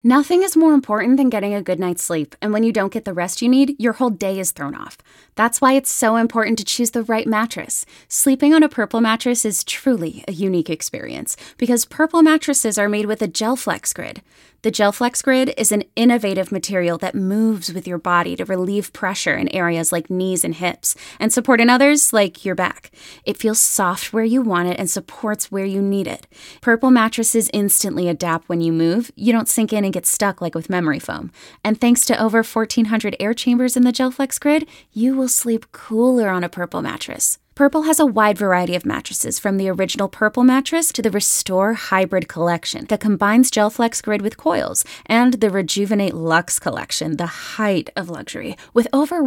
Nothing is more important than getting a good night's sleep, and when you don't get the rest you need, your whole day is thrown off. That's why it's so important to choose the right mattress. Sleeping on a Purple mattress is truly a unique experience, because Purple mattresses are made with a GelFlex Grid. The GelFlex Grid is an innovative material that moves with your body to relieve pressure in areas like knees and hips, and support in others like your back. It feels soft where you want it and supports where you need it. Purple mattresses instantly adapt when you move. You don't sink in and get stuck like with memory foam. And thanks to over 1,400 air chambers in the GelFlex Grid, you will sleep cooler on a Purple mattress. Purple has a wide variety of mattresses, from the original Purple mattress to the Restore Hybrid collection that combines GelFlex Grid with coils, and the Rejuvenate Luxe collection, the height of luxury, with over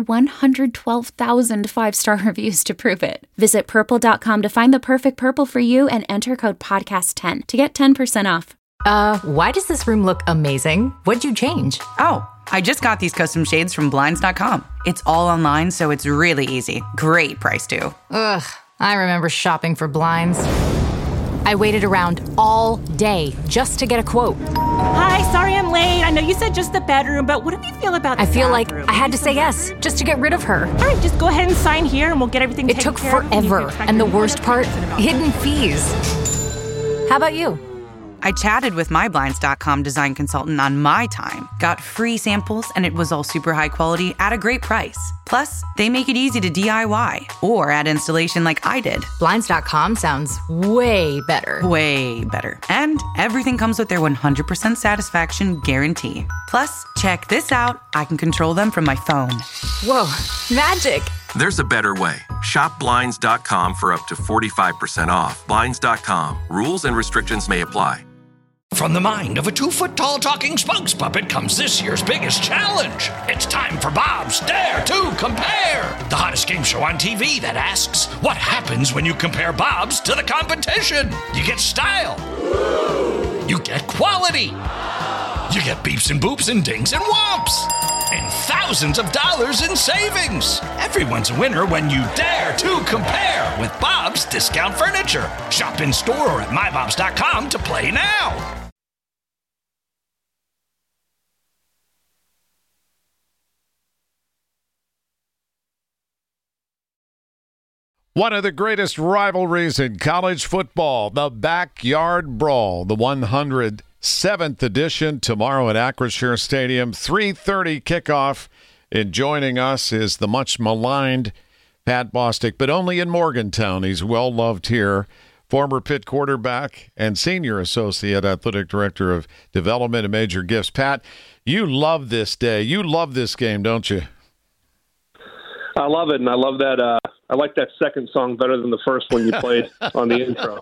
112,000 five-star reviews to prove it. Visit purple.com to find the perfect Purple for you and enter code podcast10 to get 10% off. Why does this room look amazing? What'd you change? Oh, I just got these custom shades from Blinds.com. It's all online, so it's really easy. Great price, too. Ugh, I remember shopping for blinds. I waited around all day just to get a quote. Hi, sorry I'm late. I know you said just the bedroom, but what do you feel about the I feel bathroom? like I had to say yes just to get rid of her. All right, just go ahead and sign here and we'll get everything taken care of. It took forever, and the worst part, hidden fees. How about you? I chatted with my Blinds.com design consultant on my time, got free samples, and it was all super high quality at a great price. Plus, they make it easy to DIY or add installation like I did. Blinds.com sounds way better. Way better. And everything comes with their 100% satisfaction guarantee. Plus, check this out. I can control them from my phone. Whoa, magic. There's a better way. Shop Blinds.com for up to 45% off. Blinds.com. Rules and restrictions may apply. From the mind of a 2-foot-tall talking spokes puppet comes this year's biggest challenge. It's time for Bob's Dare to Compare, the hottest game show on TV that asks, what happens when you compare Bob's to the competition? You get style. You get quality. You get beeps and boops and dings and whomps. And thousands of dollars in savings. Everyone's a winner when you dare to compare with Bob's Discount Furniture. Shop in store or at mybobs.com to play now. One of the greatest rivalries in college football, the Backyard Brawl, the 107th edition, tomorrow at Acrisure Stadium, 3:30 kickoff. And joining us is the much maligned Pat Bostic, but only in Morgantown. He's well loved here. Former Pitt quarterback and senior associate athletic director of development and major gifts. Pat, you love this day. You love this game, don't you? I love it, and I love that. I like that second song better than the first one you played on the intro.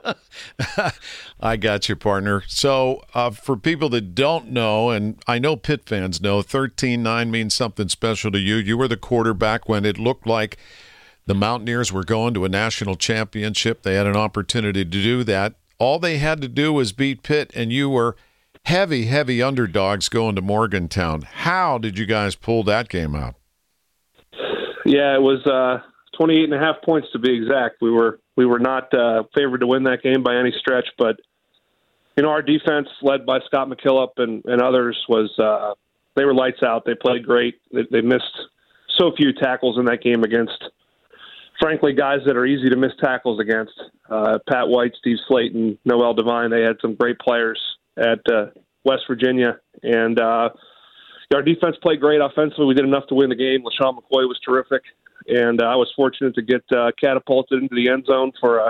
I got you, partner. So for people that don't know, and I know Pitt fans know, 13-9 means something special to you. You were the quarterback when it looked like the Mountaineers were going to a national championship. They had an opportunity to do that. All they had to do was beat Pitt, and you were heavy, heavy underdogs going to Morgantown. How did you guys pull that game out? Yeah, it was 28.5 points to be exact. We were not favored to win that game by any stretch, but our defense, led by Scott McKillop and others, was they were lights out. They played great. They missed so few tackles in that game against, frankly, guys that are easy to miss tackles against. Pat White, Steve Slayton, Noel Devine. They had some great players at West Virginia, and our defense played great offensively. We did enough to win the game. LaShawn McCoy was terrific, and I was fortunate to get catapulted into the end zone for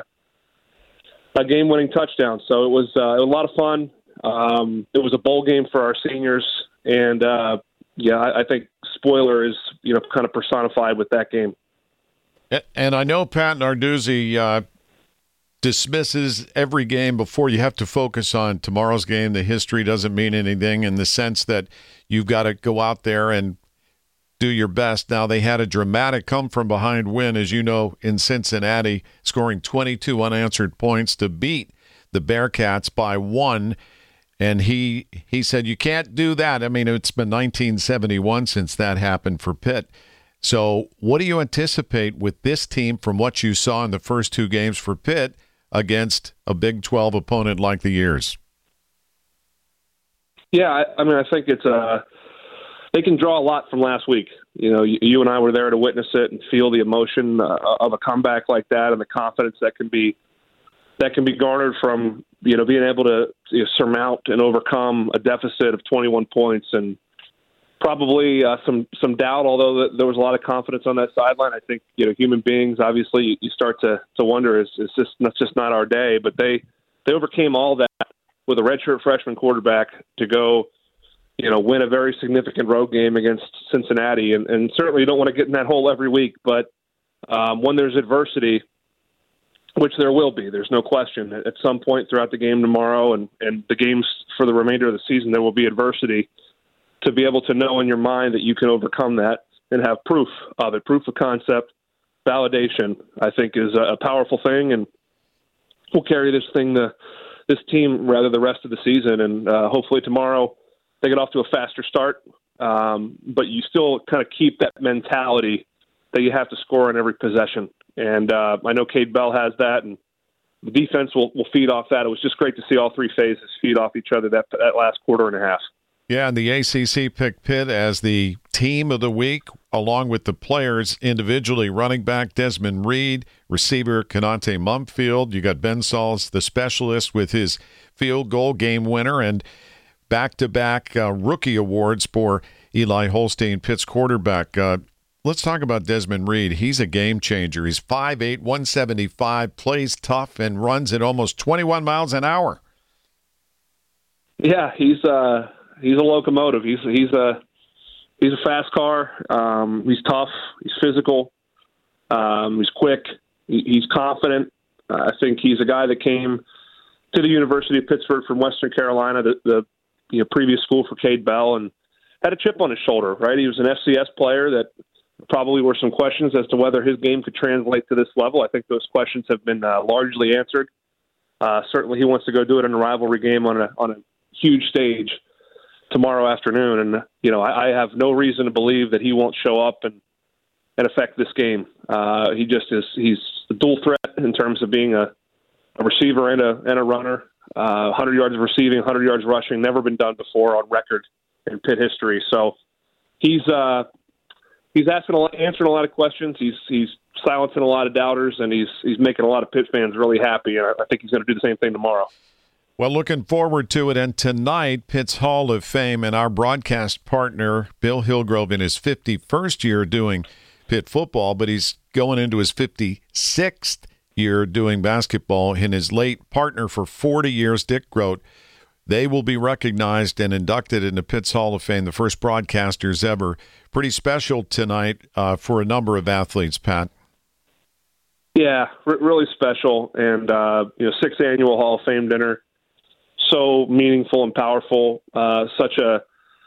a game-winning touchdown. So it was a lot of fun. It was a bowl game for our seniors, and I think spoiler is kind of personified with that game. And I know Pat Narduzzi dismisses every game before you have to focus on tomorrow's game. The history doesn't mean anything in the sense that you've got to go out there and do your best. Now, they had a dramatic come-from-behind win, as you know, in Cincinnati, scoring 22 unanswered points to beat the Bearcats by 1. And he said, you can't do that. I mean, it's been 1971 since that happened for Pitt. So what do you anticipate with this team from what you saw in the first two games for Pitt against a Big 12 opponent like the Ewers? Yeah, I mean, I think it's they can draw a lot from last week. You know, you and I were there to witness it and feel the emotion of a comeback like that, and the confidence that can be garnered from being able to surmount and overcome a deficit of 21 points, and probably some doubt. Although there was a lot of confidence on that sideline, I think human beings, obviously, you start to wonder, is this just not our day? But they overcame all that with a redshirt freshman quarterback to go win a very significant road game against Cincinnati. And certainly you don't want to get in that hole every week, but when there's adversity, which there will be, there's no question, at some point throughout the game tomorrow and the games for the remainder of the season, there will be adversity. To be able to know in your mind that you can overcome that and have proof of it, proof of concept, validation, I think is a powerful thing, and we'll carry this team the rest of the season. And hopefully tomorrow they get off to a faster start, but you still kind of keep that mentality that you have to score on every possession. And I know Cade Bell has that, and the defense will feed off that. It was just great to see all three phases feed off each other that last quarter and a half. Yeah, and the ACC picked Pitt as the team of the week, along with the players individually. Running back Desmond Reed, receiver Konate Mumfield. You got Ben Sauls, the specialist, with his field goal game winner, and back-to-back rookie awards for Eli Holstein, Pitt's quarterback. Let's talk about Desmond Reed. He's a game changer. He's 5'8", 175, plays tough, and runs at almost 21 miles an hour. Yeah, he's a locomotive. He's a fast car. He's tough. He's physical. He's quick. He's confident. I think he's a guy that came to the University of Pittsburgh from Western Carolina, the previous school for Cade Bell, and had a chip on his shoulder. Right, he was an FCS player that probably were some questions as to whether his game could translate to this level. I think those questions have been largely answered. Certainly, he wants to go do it in a rivalry game on a huge stage tomorrow afternoon, and I have no reason to believe that he won't show up and affect this game. He's a dual threat in terms of being a receiver and a runner. 100 yards of receiving, 100 yards rushing, never been done before on record in Pitt history. So he's answering a lot of questions. He's silencing a lot of doubters, and he's making a lot of Pitt fans really happy. And I think he's going to do the same thing tomorrow. Well, looking forward to it. And tonight, Pitt's Hall of Fame and our broadcast partner, Bill Hillgrove, in his 51st year doing Pitt football, but he's going into his 56th year doing basketball. And his late partner for 40 years, Dick Grote, they will be recognized and inducted into Pitt's Hall of Fame, the first broadcasters ever. Pretty special tonight for a number of athletes, Pat. Yeah, really special. And, 6th annual Hall of Fame dinner. So meaningful and powerful. Such a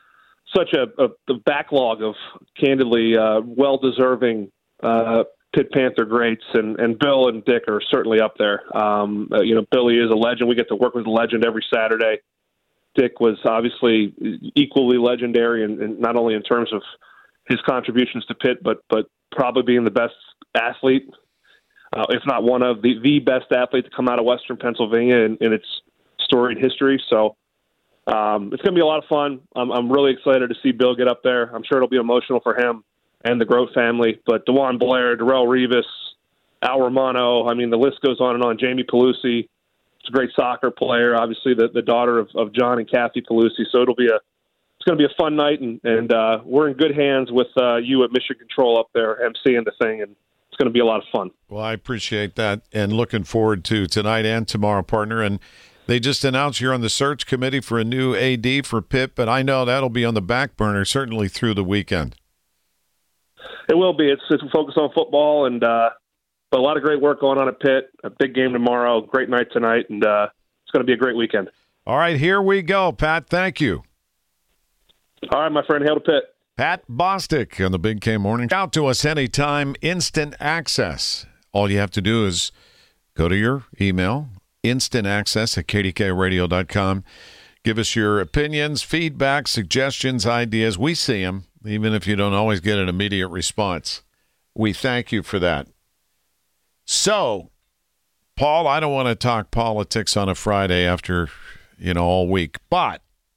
backlog of candidly well-deserving Pitt Panther greats, and Bill and Dick are certainly up there. Billy is a legend. We get to work with a legend every Saturday. Dick was obviously equally legendary, and not only in terms of his contributions to Pitt, but probably being the best athlete, if not one of the best athlete to come out of Western Pennsylvania in its storied history. So it's going to be a lot of fun. I'm really excited to see Bill get up there. I'm sure it'll be emotional for him and the Grote family. But DeJuan Blair, Darrelle Revis, Al Romano, I mean, the list goes on and on. Jamie Pelusi, it's a great soccer player, obviously the daughter of John and Kathy Pelusi. So it's going to be a fun night, and we're in good hands with you at Mission Control up there emceeing the thing, and it's going to be a lot of fun. Well, I appreciate that, and looking forward to tonight and tomorrow, partner. And they just announced you're on the search committee for a new AD for Pitt, but I know that'll be on the back burner certainly through the weekend. It will be. It's focused on football, and but a lot of great work going on at Pitt. A big game tomorrow, great night tonight, and it's going to be a great weekend. All right, here we go, Pat. Thank you. All right, my friend. Hail to Pitt. Pat Bostic on the Big K Morning. Out to us anytime, instant access. All you have to do is go to your email, instantaccess@kdkradio.com. Give us your opinions, feedback, suggestions, ideas. We see them, even if you don't always get an immediate response. We thank you for that. So, Paul, I don't want to talk politics on a Friday after, all week, but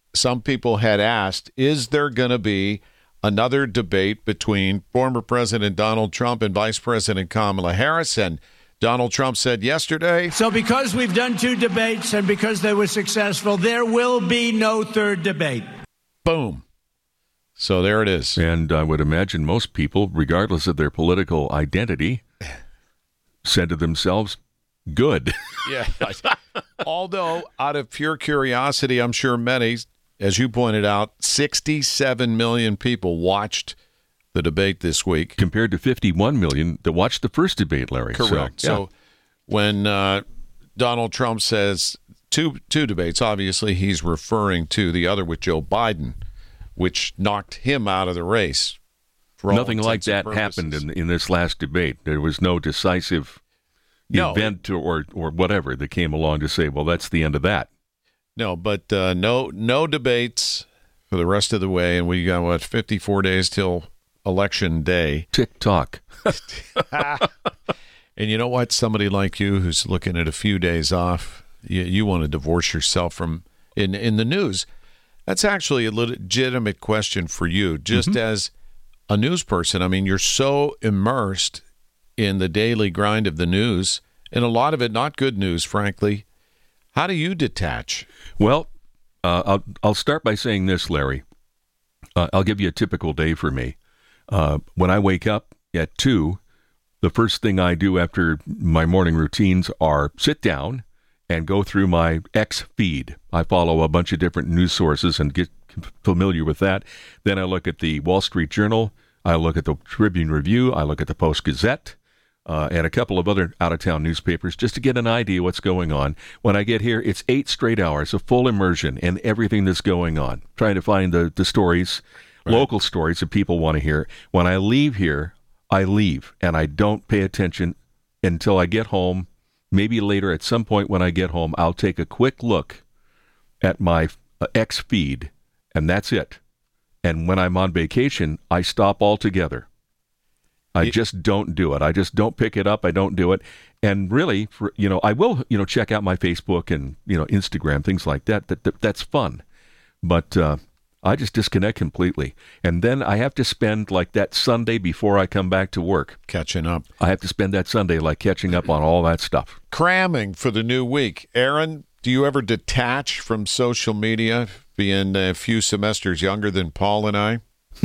some people had asked, is there going to be another debate between former President Donald Trump and Vice President Kamala Harris? And Donald Trump said yesterday, so because we've done 2 debates and because they were successful, there will be no third debate. Boom. So there it is. And I would imagine most people, regardless of their political identity, said to themselves, good. Yeah. Although, out of pure curiosity, I'm sure many, as you pointed out, 67 million people watched the debate this week. Compared to 51 million that watched the first debate, Larry. Correct. So when Donald Trump says two debates, obviously he's referring to the other with Joe Biden, which knocked him out of the race. Nothing like that happened in this last debate. There was no decisive event or whatever that came along to say, well, that's the end of that. No, but no debates for the rest of the way, and we got, 54 days till Election Day. Tick-tock. And you know what? Somebody like you who's looking at a few days off, you want to divorce yourself from in the news. That's actually a legitimate question for you, just as a news person. I mean, you're so immersed in the daily grind of the news, and a lot of it not good news, frankly. How do you detach? Well, I'll start by saying this, Larry. I'll give you a typical day for me. When I wake up at 2, the first thing I do after my morning routines are sit down and go through my X feed. I follow a bunch of different news sources and get familiar with that. Then I look at the Wall Street Journal. I look at the Tribune Review. I look at the Post-Gazette. And a couple of other out-of-town newspapers just to get an idea what's going on. When I get here, it's 8 straight hours of full immersion in everything that's going on, trying to find the stories, local stories that people want to hear. When I leave here, I leave, and I don't pay attention until I get home. Maybe later, at some point when I get home, I'll take a quick look at my X feed, and that's it. And when I'm on vacation, I stop altogether. I just don't do it. I just don't pick it up. I don't do it. And really, I will, check out my Facebook and, Instagram, things like that. That's fun. But I just disconnect completely. And then I have to spend like that Sunday before I come back to work. Catching up. I have to spend that Sunday like catching up on all that stuff. Cramming for the new week. Aaron, do you ever detach from social media, being a few semesters younger than Paul and I?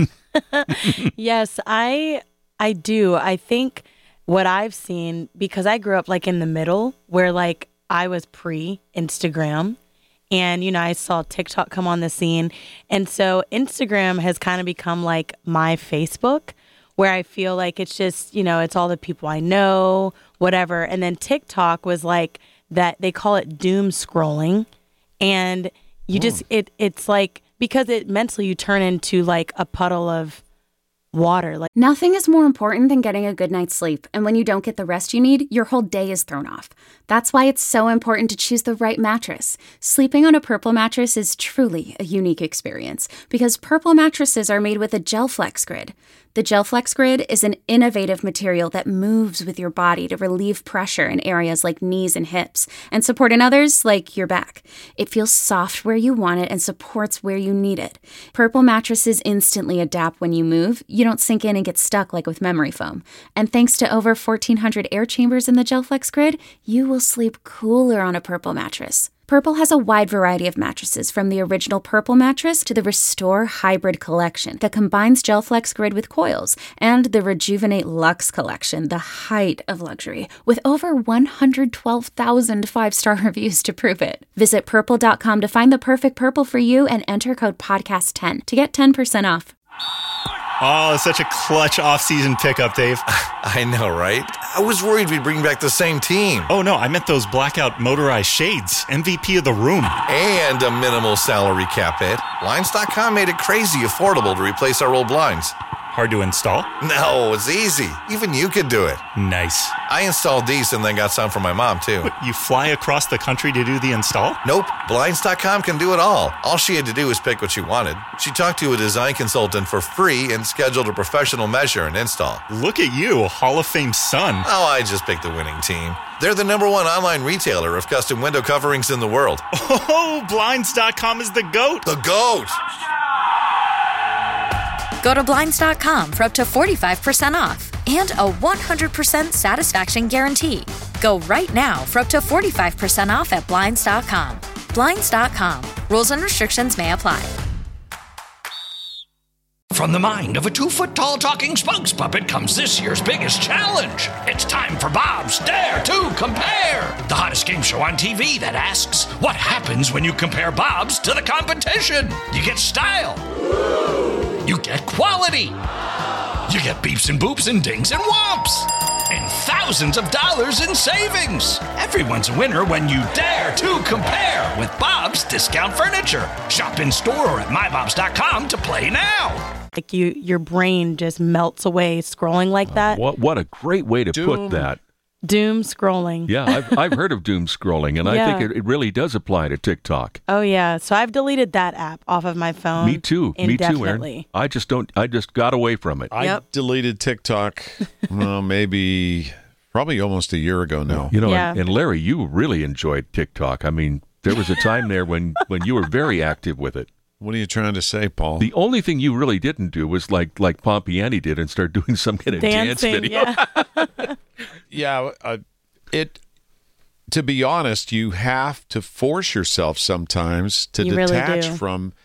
Yes, I do. I think what I've seen, because I grew up like in the middle where like I was pre-Instagram and, I saw TikTok come on the scene. And so Instagram has kind of become like my Facebook where I feel like it's just, it's all the people I know, whatever. And then TikTok was like that, they call it doom scrolling. And you just, it's like, because it mentally you turn into like a puddle of water. Like nothing is more important than getting a good night's sleep. And when you don't get the rest you need, your whole day is thrown off. That's why it's so important to choose the right mattress. Sleeping on a Purple mattress is truly a unique experience because Purple mattresses are made with a GelFlex Grid. The GelFlex Grid is an innovative material that moves with your body to relieve pressure in areas like knees and hips and support in others like your back. It feels soft where you want it and supports where you need it. Purple mattresses instantly adapt when you move. You don't sink in and get stuck like with memory foam. And thanks to over 1,400 air chambers in the GelFlex Grid, you will sleep cooler on a Purple mattress. Purple has a wide variety of mattresses, from the original Purple mattress to the Restore Hybrid collection that combines GelFlex Grid with coils, and the Rejuvenate Luxe collection, the height of luxury, with over 112,000 five-star reviews to prove it. Visit Purple.com to find the perfect Purple for you and enter code PODCAST10 to get 10% off. Oh, such a clutch off-season pickup, Dave. I know, right? I was worried we'd bring back the same team. Oh, no, I meant those blackout motorized shades. MVP of the room. And a minimal salary cap hit. Blinds.com made it crazy affordable to replace our old blinds. Hard to install? No, it's easy. Even you could do it. Nice. I installed these and then got some for my mom, too. You fly across the country to do the install? Nope. Blinds.com can do it all. All she had to do was pick what she wanted. She talked to a design consultant for free and scheduled a professional measure and install. Look at you, Hall of Fame son. Oh, I just picked the winning team. They're the #1 online retailer of custom window coverings in the world. Oh, Blinds.com is the GOAT. The GOAT! Go to Blinds.com for up to 45% off and a 100% satisfaction guarantee. Go right now for up to 45% off at Blinds.com. Blinds.com. Rules and restrictions may apply. From the mind of a 2-foot-tall talking spokes puppet comes this year's biggest challenge. It's time for Bob's Dare to Compare, the hottest game show on TV that asks, what happens when you compare Bob's to the competition? You get style. You get quality. You get beeps and boops and dings and whomps. And thousands of dollars in savings. Everyone's a winner when you dare to compare with Bob's Discount Furniture. Shop in store or at mybobs.com to play now. Like your brain just melts away scrolling like that. What a great way to put that. Doom scrolling. Yeah, I've heard of doom scrolling, and I think it really does apply to TikTok. Oh yeah, so I've deleted that app off of my phone. Me too, Aaron. I just got away from it. I deleted TikTok, probably almost a year ago now. You know, and Larry, you really enjoyed TikTok. I mean, there was a time there when you were very active with it. What are you trying to say, Paul? The only thing you really didn't do was like Pompiani did and start doing some kind of dance video. Yeah. To be honest, you have to force yourself sometimes to detach from,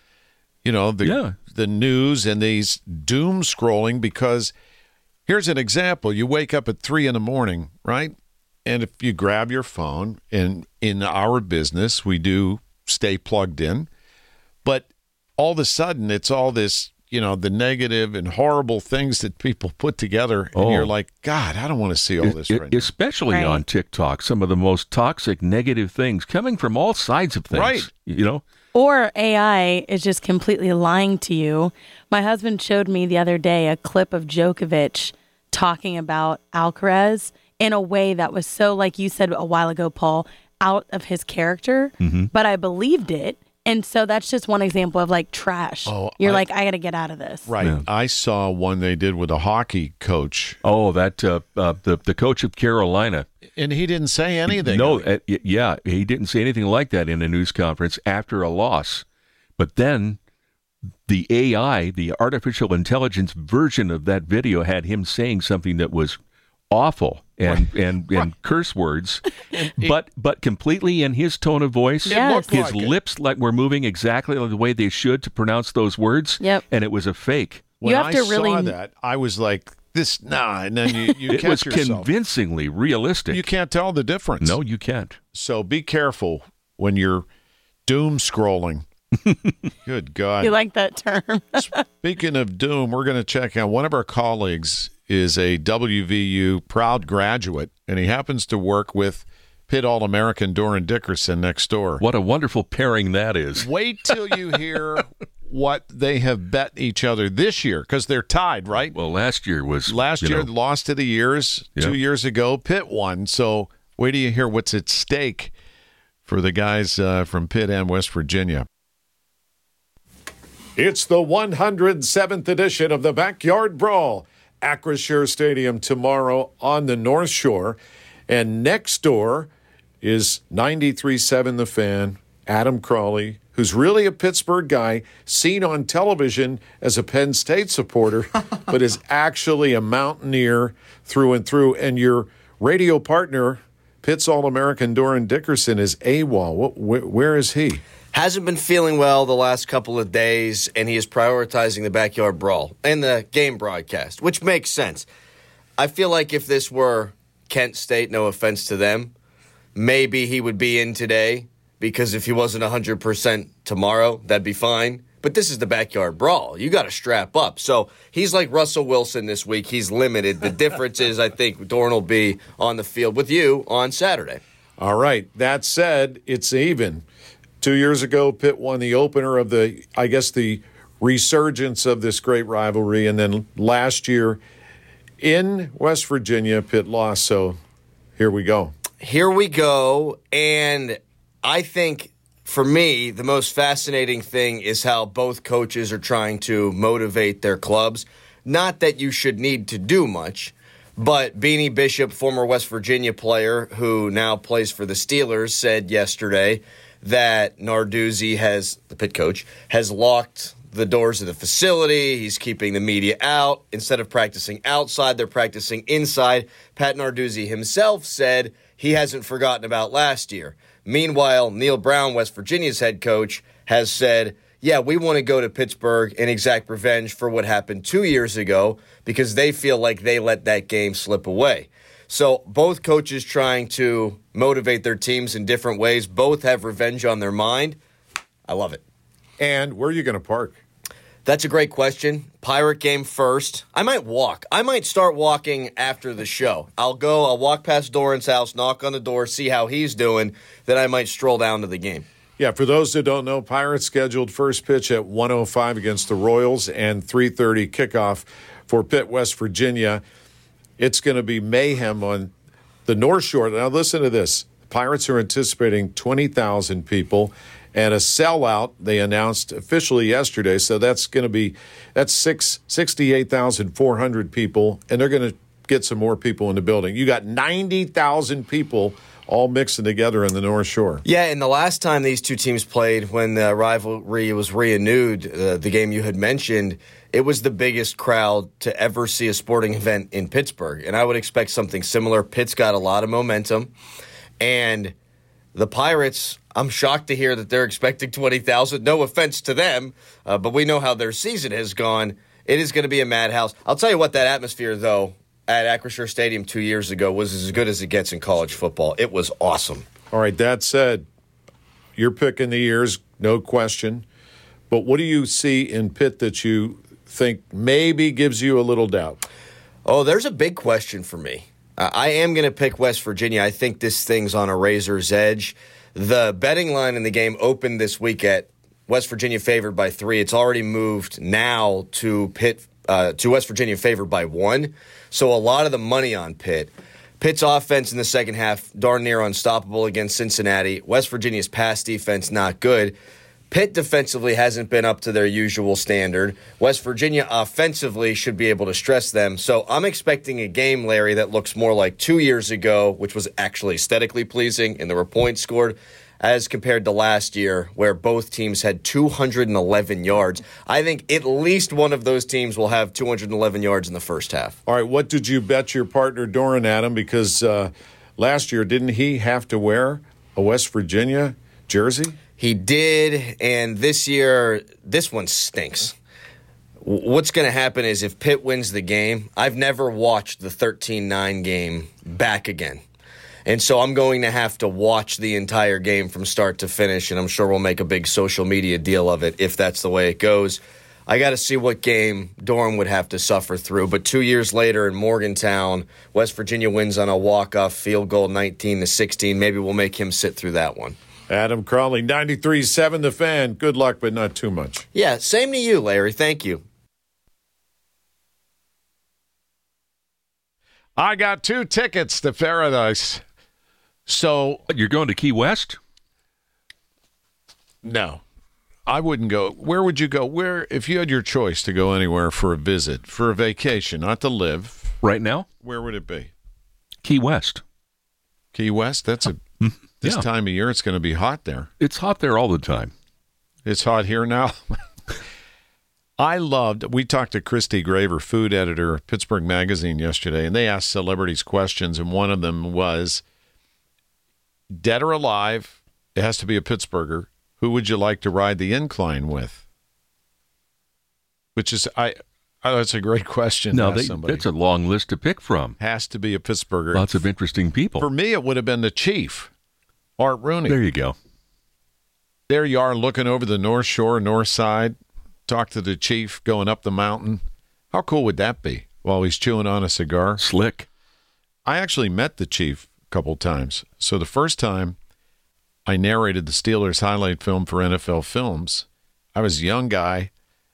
the news and these doom scrolling, because here's an example. You wake up at 3 a.m, right? And if you grab your phone, and in our business, we do stay plugged in, but all of a sudden it's all this, the negative and horrible things that people put together. And you're like, God, I don't want to see all this right now. Especially on TikTok, some of the most toxic, negative things coming from all sides of things. Right. Or AI is just completely lying to you. My husband showed me the other day a clip of Djokovic talking about Alcaraz in a way that was so, like you said a while ago, Paul, out of his character. Mm-hmm. But I believed it. And so that's just one example of like trash. You're like, I got to get out of this. Right. Yeah. I saw one they did with a hockey coach. Oh, that the coach of Carolina. And he didn't say anything. No, he didn't say anything like that in a news conference after a loss. But then the AI, the artificial intelligence version of that video had him saying something that was awful and curse words, but completely in his tone of voice. Yes. His lips were moving exactly the way they should to pronounce those words. Yep. And it was a fake. When I saw that, I was like, and then you it catch was yourself. Convincingly realistic. You can't tell the difference. No, you can't. So be careful when you're doom scrolling. Good God. You like that term. Speaking of doom, we're going to check out one of our colleagues is a WVU proud graduate, and he happens to work with Pitt All-American Doran Dickerson next door. What a wonderful pairing that is. Wait till you hear what they have bet each other this year, because they're tied, right? Well, last year lost to the years. Yep. 2 years ago, Pitt won. So wait till you hear what's at stake for the guys from Pitt and West Virginia. It's the 107th edition of the Backyard Brawl. Acrisure Stadium tomorrow on the North Shore. And next door is 93.7 The Fan, Adam Crawley, who's really a Pittsburgh guy, seen on television as a Penn State supporter, but is actually a Mountaineer through and through. And your radio partner, Pitt's All-American Doran Dickerson, is AWOL. Where is he? Hasn't been feeling well the last couple of days, and he is prioritizing the Backyard Brawl and the game broadcast, which makes sense. I feel like if this were Kent State, no offense to them, maybe he would be in today, because if he wasn't 100% tomorrow, that'd be fine. But this is the Backyard Brawl. You got to strap up. So he's like Russell Wilson this week. He's limited. The difference is I think Doran will be on the field with you on Saturday. All right. That said, it's even. 2 years ago, Pitt won the opener of the resurgence of this great rivalry. And then last year in West Virginia, Pitt lost. So here we go. Here we go. And I think, for me, the most fascinating thing is how both coaches are trying to motivate their clubs. Not that you should need to do much, but Beanie Bishop, former West Virginia player who now plays for the Steelers, said yesterday that Narduzzi the Pitt coach, has locked the doors of the facility. He's keeping the media out. Instead of practicing outside, they're practicing inside. Pat Narduzzi himself said he hasn't forgotten about last year. Meanwhile, Neil Brown, West Virginia's head coach, has said, yeah, we want to go to Pittsburgh and exact revenge for what happened 2 years ago because they feel like they let that game slip away. So both coaches trying to motivate their teams in different ways. Both have revenge on their mind. I love it. And where are you going to park? That's a great question. Pirate game first. I might walk. I might start walking after the show. I'll walk past Doran's house, knock on the door, see how he's doing. Then I might stroll down to the game. Yeah, for those that don't know, Pirates scheduled first pitch at 1:05 against the Royals and 3:30 kickoff for Pitt, West Virginia. It's going to be mayhem on the North Shore. Now listen to this. The Pirates are anticipating 20,000 people and a sellout they announced officially yesterday. So that's 68,400 people, and they're going to get some more people in the building. You got 90,000 people all mixing together in the North Shore. Yeah, and the last time these two teams played, when the rivalry was renewed, the game you had mentioned, it was the biggest crowd to ever see a sporting event in Pittsburgh. And I would expect something similar. Pitt's got a lot of momentum. And the Pirates, I'm shocked to hear that they're expecting 20,000. No offense to them, but we know how their season has gone. It is going to be a madhouse. I'll tell you what, that atmosphere, though, at Acrisure Stadium 2 years ago was as good as it gets in college football. It was awesome. All right, that said, you're picking the ears, no question. But what do you see in Pitt that you think maybe gives you a little doubt? Oh, there's a big question for me. I am going to pick West Virginia. I think this thing's on a razor's edge. The betting line in the game opened this week at West Virginia favored by 3. It's already moved now to West Virginia favored by 1. So a lot of the money on Pitt. Pitt's offense in the second half, darn near unstoppable against Cincinnati. West Virginia's pass defense, not good. Pitt defensively hasn't been up to their usual standard. West Virginia offensively should be able to stress them. So I'm expecting a game, Larry, that looks more like 2 years ago, which was actually aesthetically pleasing, and there were points scored, as compared to last year, where both teams had 211 yards. I think at least one of those teams will have 211 yards in the first half. All right, what did you bet your partner Doran, Adam? Because last year, didn't he have to wear a West Virginia jersey? He did, and this year, this one stinks. What's going to happen is if Pitt wins the game, I've never watched the 13-9 game back again. And so I'm going to have to watch the entire game from start to finish, and I'm sure we'll make a big social media deal of it if that's the way it goes. I got to see what game Durham would have to suffer through. But 2 years later in Morgantown, West Virginia wins on a walk-off field goal 19-16. Maybe we'll make him sit through that one. Adam Crawley, 93.7 The Fan. Good luck, but not too much. Yeah, same to you, Larry. Thank you. I got 2 tickets to Paradise. So you're going to Key West? No, I wouldn't go. Where would you go? Where, if you had your choice to go anywhere for a visit, for a vacation, not to live? Right now? Where would it be? Key West. Key West? That's this time of year, it's going to be hot there. It's hot there all the time. It's hot here now. We talked to Christy Graver, food editor of Pittsburgh Magazine yesterday, and they asked celebrities questions, and one of them was, dead or alive, it has to be a Pittsburgher, who would you like to ride the incline with? Which is, that's a great question. No, that's a long list to pick from. Has to be a Pittsburgher. Lots of interesting people. For me, it would have been the Chief, Art Rooney. There you go. There you are looking over the North Shore, North Side, talk to the Chief going up the mountain. How cool would that be while he's chewing on a cigar? Slick. I actually met the Chief a couple times. So the first time I narrated the Steelers highlight film for NFL Films, I was a young guy.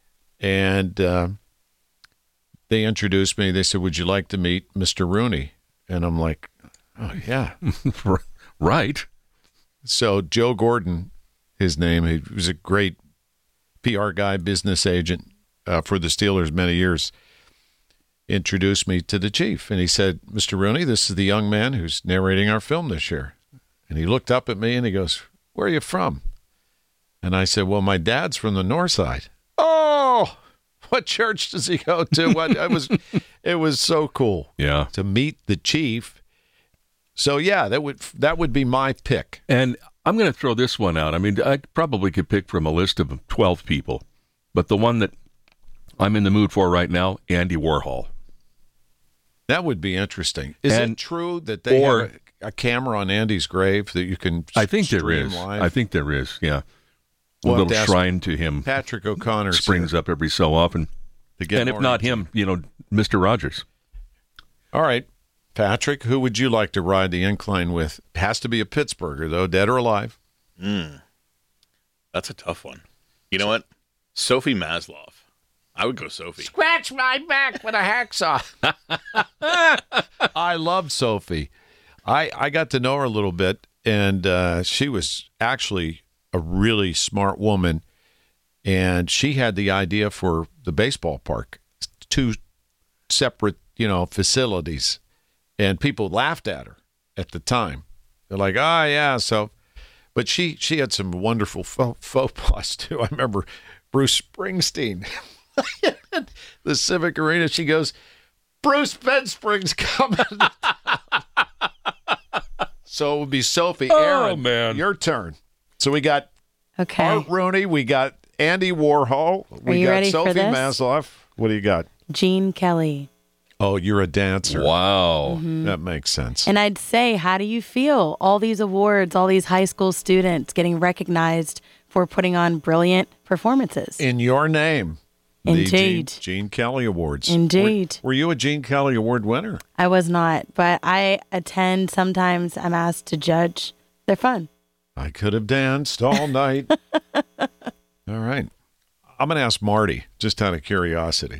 And they introduced me. They said, "Would you like to meet Mr. Rooney?" And I'm like, "Oh, yeah." Right. So Joe Gordon, his name, he was a great PR guy, business agent for the Steelers many years, introduced me to the chief. And he said, "Mr. Rooney, this is the young man who's narrating our film this year." And he looked up at me and he goes, "Where are you from?" And I said, "Well, my dad's from the north side." "Oh, what church does he go to?" It was so cool. Yeah. To meet the chief. So yeah, that would be my pick. And I'm going to throw this one out. I mean, I probably could pick from a list of 12 people, but the one that I'm in the mood for right now, Andy Warhol. That would be interesting. Is it true that they have a camera on Andy's grave that you can I think there stream is. live? I think there is, yeah. We'll A have to little ask shrine to him. Patrick O'Connor springs up every so often. And if not him, Mr. Rogers. All right. Patrick, who would you like to ride the incline with? Has to be a Pittsburgher, though, dead or alive. That's a tough one. You know what? Sophie Maslow. I would go Sophie. Scratch my back with a hacksaw. I loved Sophie. I got to know her a little bit, and she was actually a really smart woman, and she had the idea for the baseball park, 2 separate, facilities, and people laughed at her at the time. They're like, "Oh, yeah," so, but she had some wonderful faux pas, too. I remember Bruce Springsteen, the Civic Arena, she goes, "Bruce Benspring's coming." So it would be Sophie. Aaron, man. Your turn. So we got Art Rooney, we got Andy Warhol, we got ready Sophie for this? Maslow. What do you got? Gene Kelly. Oh, you're a dancer. Wow. That makes sense. And I'd say, how do you feel? All these awards, all these high school students getting recognized for putting on brilliant performances. In your name. Indeed. The Gene Kelly Awards. Indeed. Were you a Gene Kelly Award winner? I was not, but I attend. Sometimes I'm asked to judge. They're fun. I could have danced all night. All right. I'm going to ask Marty, just out of curiosity.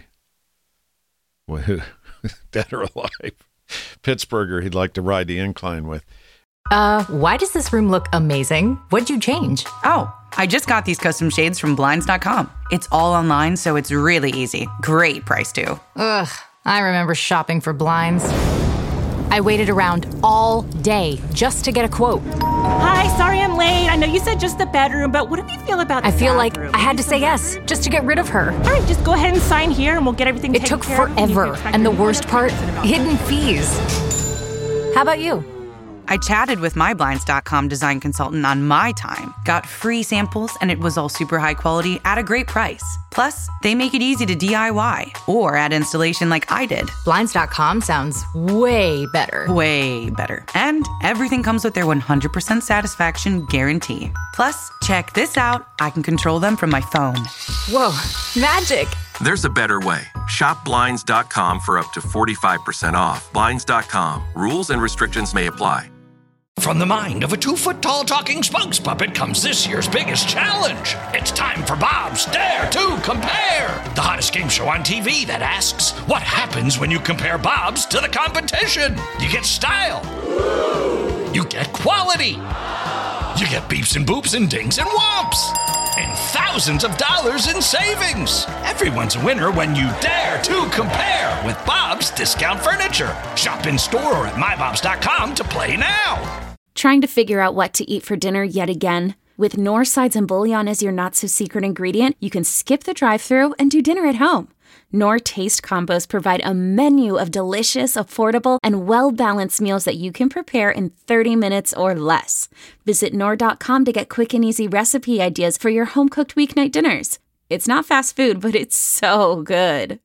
Dead or alive? Pittsburgher he'd like to ride the incline with. Why does this room look amazing? What'd you change? Oh, I just got these custom shades from Blinds.com. It's all online, so it's really easy. Great price, too. Ugh, I remember shopping for blinds. I waited around all day just to get a quote. Hi, sorry I'm late. I know you said just the bedroom, but what do you feel about the I feel like bathroom? I had to say yes just to get rid of her. All right, just go ahead and sign here and we'll get everything It taken took care of. forever, and the worst part, hidden fees. How about you? I chatted with my Blinds.com design consultant on my time, got free samples, and it was all super high quality at a great price. Plus, they make it easy to DIY or add installation like I did. Blinds.com sounds way better. Way better. And everything comes with their 100% satisfaction guarantee. Plus, check this out. I can control them from my phone. Whoa, magic. There's a better way. Shop Blinds.com for up to 45% off. Blinds.com. Rules and restrictions may apply. From the mind of a 2-foot-tall talking spokes puppet comes this year's biggest challenge. It's time for Bob's Dare to Compare, the hottest game show on TV that asks, what happens when you compare Bob's to the competition? You get style. You get quality. You get beeps and boops and dings and whomps. And thousands of dollars in savings. Everyone's a winner when you dare to compare with Bob's Discount Furniture. Shop in store or at mybobs.com to play now. Trying to figure out what to eat for dinner yet again? With Knorr sides and bouillon as your not-so-secret ingredient, you can skip the drive-thru and do dinner at home. Knorr Taste Combos provide a menu of delicious, affordable, and well-balanced meals that you can prepare in 30 minutes or less. Visit Knorr.com to get quick and easy recipe ideas for your home-cooked weeknight dinners. It's not fast food, but it's so good.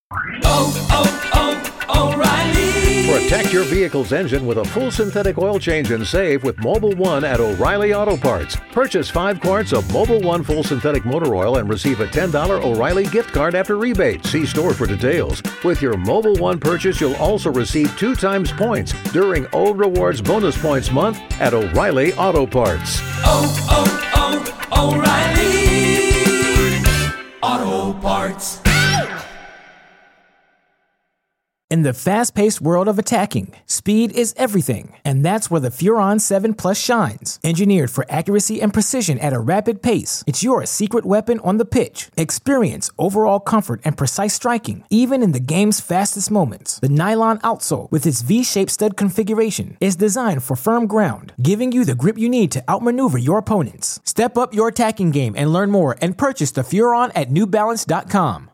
O'Reilly. Protect your vehicle's engine with a full synthetic oil change and save with Mobil 1 at O'Reilly Auto Parts. Purchase 5 quarts of Mobil 1 full synthetic motor oil and receive a $10 O'Reilly gift card after rebate. See store for details. With your Mobil 1 purchase, you'll also receive 2 times points during O Rewards Bonus Points Month at O'Reilly Auto Parts. O'Reilly Auto Parts. Parts. In the fast-paced world of attacking, speed is everything, and that's where the Furon 7 Plus shines. Engineered for accuracy and precision at a rapid pace, it's your secret weapon on the pitch. Experience overall comfort and precise striking, even in the game's fastest moments. The nylon outsole, with its V-shaped stud configuration, is designed for firm ground, giving you the grip you need to outmaneuver your opponents. Step up your attacking game and learn more and purchase the Furon at NewBalance.com.